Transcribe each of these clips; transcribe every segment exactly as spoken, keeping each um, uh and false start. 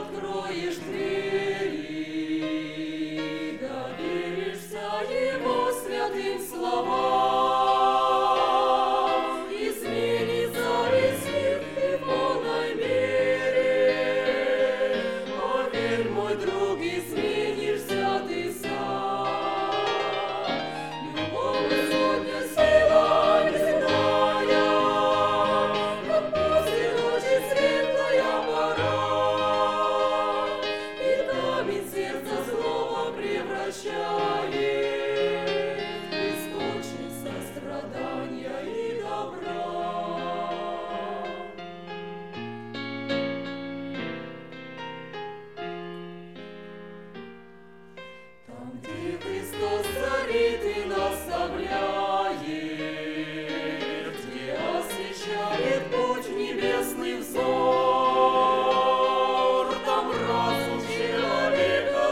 откроешь двери, доверишься Его святым словам, изменится весь мир в полной мере. Поверь, мой друг, изменишься ты сам. Любовь Господня сила неземная, как после ночи светлая пора, и камень сердца злого превращает в источник сострадания и добра. Там, где Христос царит и наставляет, где освещает путь небесный взор, там разум человека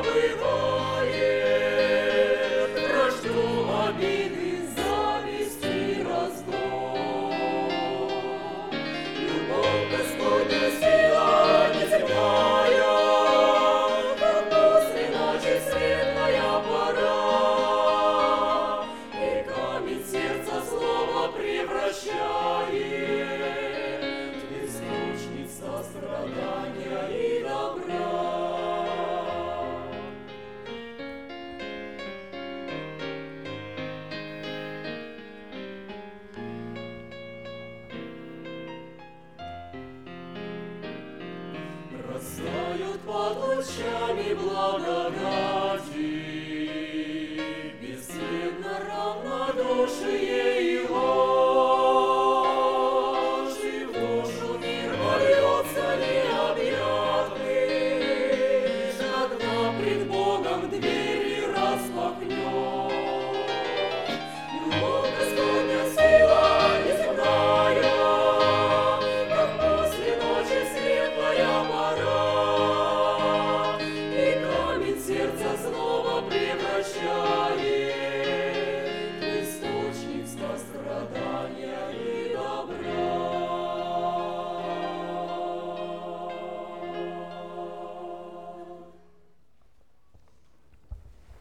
забывает вражду, обиды, зависть и раздор. Любовь Господня сила неземная, как после ночи светлая пора, и камень сердца злого превращает в источник сострадания и добра. Растают под лучами благодати